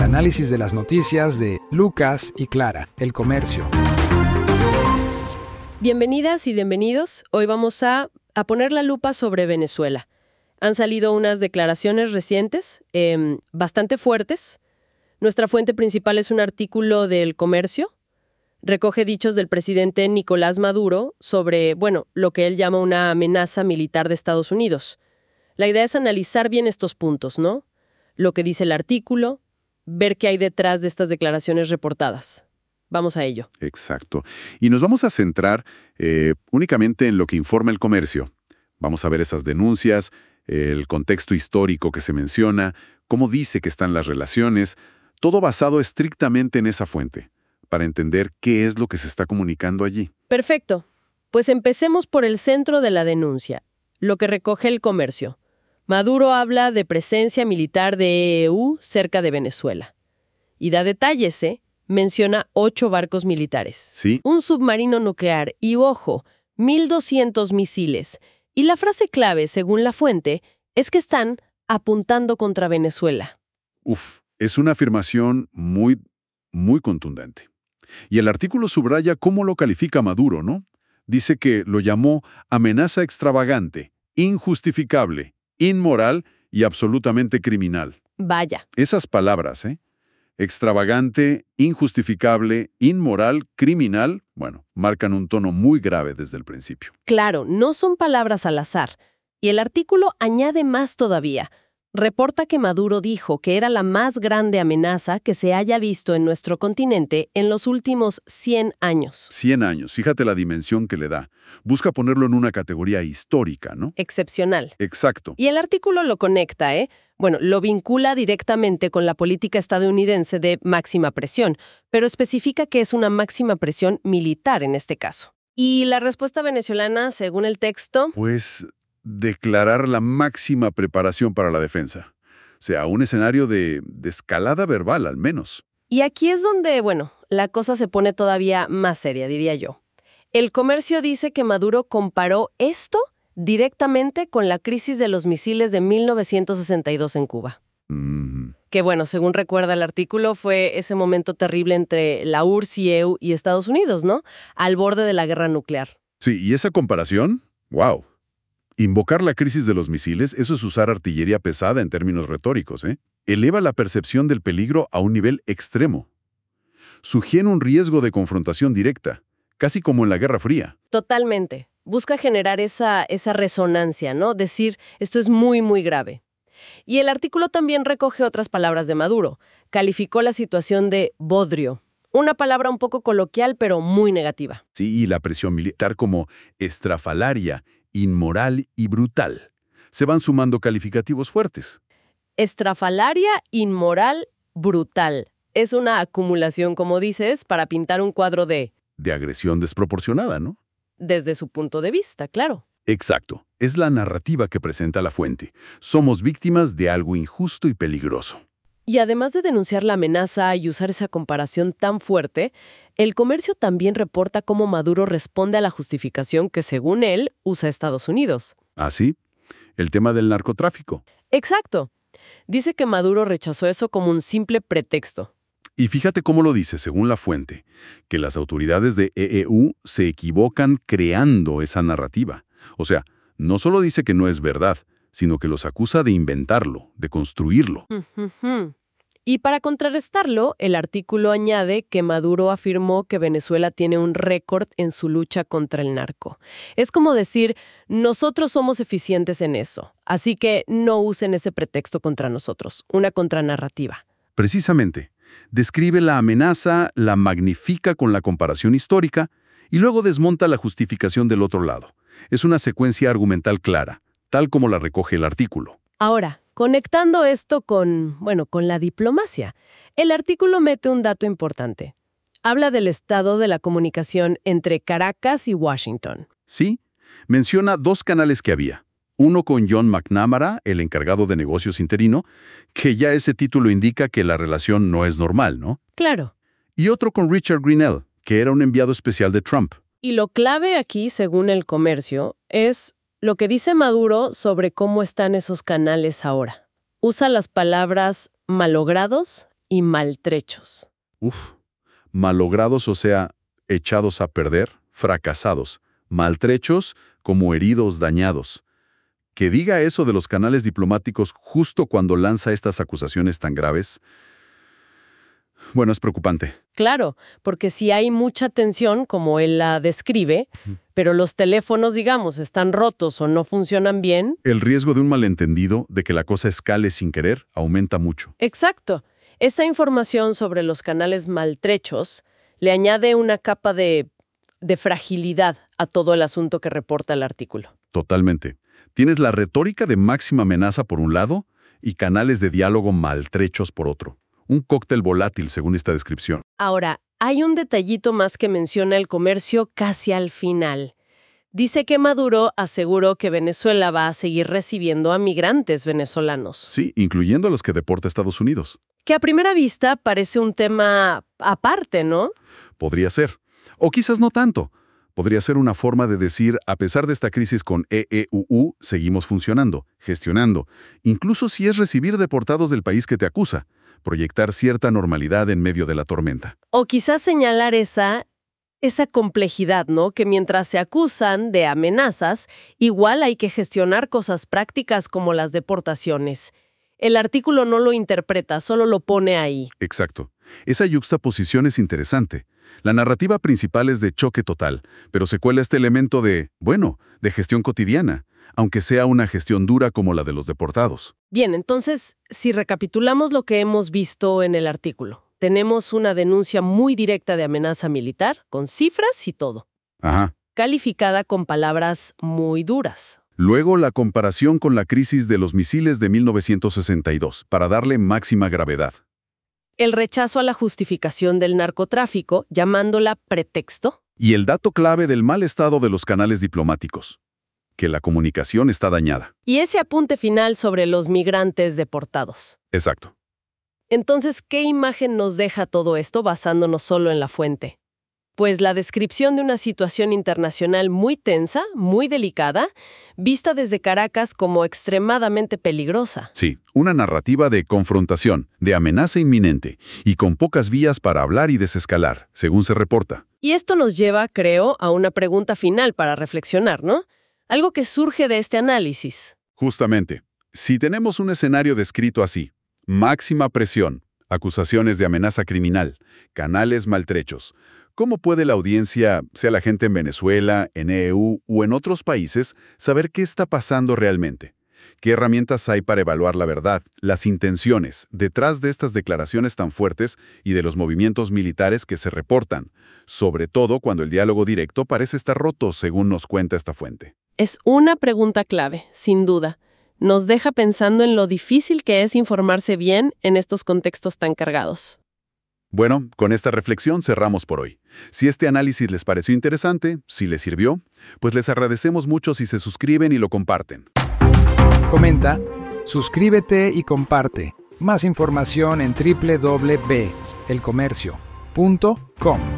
análisis de las noticias de Lucas y Clara, El Comercio. Bienvenidas y bienvenidos. Hoy vamos a poner la lupa sobre Venezuela. Han salido unas declaraciones recientes, bastante fuertes. Nuestra fuente principal es un artículo del Comercio. Recoge dichos del presidente Nicolás Maduro sobre, lo que él llama una amenaza militar de Estados Unidos. La idea es analizar bien estos puntos, ¿no? Lo que dice el artículo, ver qué hay detrás de estas declaraciones reportadas. Vamos a ello. Exacto. Y nos vamos a centrar únicamente en lo que informa el Comercio. Vamos a ver esas denuncias, el contexto histórico que se menciona, cómo dice que están las relaciones, todo basado estrictamente en esa fuente, para entender qué es lo que se está comunicando allí. Perfecto. Pues empecemos por el centro de la denuncia, lo que recoge el Comercio. Maduro habla de presencia militar de EU cerca de Venezuela. Y da detalles, menciona 8 barcos militares. Sí. Un submarino nuclear y, ojo, 1.200 misiles. Y la frase clave, según la fuente, es que están apuntando contra Venezuela. Es una afirmación muy, muy contundente. Y el artículo subraya cómo lo califica Maduro, ¿no? Dice que lo llamó amenaza extravagante, injustificable, inmoral y absolutamente criminal. Vaya. Esas palabras, extravagante, injustificable, inmoral, criminal, marcan un tono muy grave desde el principio. Claro, no son palabras al azar. Y el artículo añade más todavía. Reporta que Maduro dijo que era la más grande amenaza que se haya visto en nuestro continente en los últimos 100 años. 100 años, fíjate la dimensión que le da. Busca ponerlo en una categoría histórica, ¿no? Excepcional. Exacto. Y el artículo lo conecta, lo vincula directamente con la política estadounidense de máxima presión, pero especifica que es una máxima presión militar en este caso. ¿Y la respuesta venezolana, según el texto? Pues declarar la máxima preparación para la defensa. O sea, un escenario de escalada verbal, al menos. Y aquí es donde, la cosa se pone todavía más seria, diría yo. El Comercio dice que Maduro comparó esto directamente con la crisis de los misiles de 1962 en Cuba. Que según recuerda el artículo, fue ese momento terrible entre la URSS y EU y Estados Unidos, ¿no? Al borde de la guerra nuclear. Sí, y esa comparación, ¡wow! Invocar la crisis de los misiles, eso es usar artillería pesada en términos retóricos, Eleva la percepción del peligro a un nivel extremo. Sugiere un riesgo de confrontación directa, casi como en la Guerra Fría. Totalmente. Busca generar esa resonancia, ¿no? Decir, esto es muy, muy grave. Y el artículo también recoge otras palabras de Maduro. Calificó la situación de bodrio. Una palabra un poco coloquial, pero muy negativa. Sí, y la presión militar como estrafalaria, inmoral y brutal. Se van sumando calificativos fuertes. Estrafalaria, inmoral, brutal. Es una acumulación, como dices, para pintar un cuadro de agresión desproporcionada, ¿no? Desde su punto de vista, claro. Exacto. Es la narrativa que presenta la fuente. Somos víctimas de algo injusto y peligroso. Y además de denunciar la amenaza y usar esa comparación tan fuerte, el Comercio también reporta cómo Maduro responde a la justificación que, según él, usa Estados Unidos. ¿Ah, sí? El tema del narcotráfico. Exacto. Dice que Maduro rechazó eso como un simple pretexto. Y fíjate cómo lo dice, según la fuente, que las autoridades de EU se equivocan creando esa narrativa. O sea, no solo dice que no es verdad, sino que los acusa de inventarlo, de construirlo. Y para contrarrestarlo, el artículo añade que Maduro afirmó que Venezuela tiene un récord en su lucha contra el narco. Es como decir, nosotros somos eficientes en eso, así que no usen ese pretexto contra nosotros, una contranarrativa. Precisamente, describe la amenaza, la magnifica con la comparación histórica y luego desmonta la justificación del otro lado. Es una secuencia argumental clara, tal como la recoge el artículo. Ahora, conectando esto con la diplomacia, el artículo mete un dato importante. Habla del estado de la comunicación entre Caracas y Washington. Sí, menciona 2 canales que había. Uno con John McNamara, el encargado de negocios interino, que ya ese título indica que la relación no es normal, ¿no? Claro. Y otro con Richard Grenell, que era un enviado especial de Trump. Y lo clave aquí, según el Comercio, es lo que dice Maduro sobre cómo están esos canales ahora. Usa las palabras malogrados y maltrechos. Malogrados, o sea, echados a perder, fracasados, maltrechos como heridos, dañados. Que diga eso de los canales diplomáticos justo cuando lanza estas acusaciones tan graves, bueno, es preocupante. Claro, porque si hay mucha tensión, como él la describe, pero los teléfonos, digamos, están rotos o no funcionan bien. El riesgo de un malentendido, de que la cosa escale sin querer, aumenta mucho. Exacto. Esa información sobre los canales maltrechos le añade una capa de fragilidad a todo el asunto que reporta el artículo. Totalmente. Tienes la retórica de máxima amenaza por un lado y canales de diálogo maltrechos por otro. Un cóctel volátil, según esta descripción. Ahora, hay un detallito más que menciona el comercio casi al final. Dice que Maduro aseguró que Venezuela va a seguir recibiendo a migrantes venezolanos. Sí, incluyendo a los que deporta Estados Unidos. Que a primera vista parece un tema aparte, ¿no? Podría ser. O quizás no tanto. Podría ser una forma de decir, a pesar de esta crisis con EEUU, seguimos funcionando, gestionando, incluso si es recibir deportados del país que te acusa, proyectar cierta normalidad en medio de la tormenta. O quizás señalar esa complejidad, ¿no? Que mientras se acusan de amenazas, igual hay que gestionar cosas prácticas como las deportaciones. El artículo no lo interpreta, solo lo pone ahí. Exacto. Esa yuxtaposición es interesante. La narrativa principal es de choque total, pero se cuela este elemento de gestión cotidiana, aunque sea una gestión dura como la de los deportados. Bien, entonces, si recapitulamos lo que hemos visto en el artículo, tenemos una denuncia muy directa de amenaza militar, con cifras y todo. Ajá. Calificada con palabras muy duras. Luego, la comparación con la crisis de los misiles de 1962, para darle máxima gravedad. El rechazo a la justificación del narcotráfico, llamándola pretexto. Y el dato clave del mal estado de los canales diplomáticos, que la comunicación está dañada. Y ese apunte final sobre los migrantes deportados. Exacto. Entonces, ¿qué imagen nos deja todo esto basándonos solo en la fuente? Pues la descripción de una situación internacional muy tensa, muy delicada, vista desde Caracas como extremadamente peligrosa. Sí, una narrativa de confrontación, de amenaza inminente, y con pocas vías para hablar y desescalar, según se reporta. Y esto nos lleva, creo, a una pregunta final para reflexionar, ¿no? Algo que surge de este análisis. Justamente, si tenemos un escenario descrito así, máxima presión, acusaciones de amenaza criminal, canales maltrechos, ¿cómo puede la audiencia, sea la gente en Venezuela, en EU o en otros países, saber qué está pasando realmente? ¿Qué herramientas hay para evaluar la verdad, las intenciones detrás de estas declaraciones tan fuertes y de los movimientos militares que se reportan? Sobre todo cuando el diálogo directo parece estar roto, según nos cuenta esta fuente. Es una pregunta clave, sin duda. Nos deja pensando en lo difícil que es informarse bien en estos contextos tan cargados. Bueno, con esta reflexión cerramos por hoy. Si este análisis les pareció interesante, si les sirvió, pues les agradecemos mucho si se suscriben y lo comparten. Comenta, suscríbete y comparte. Más información en www.elcomercio.com.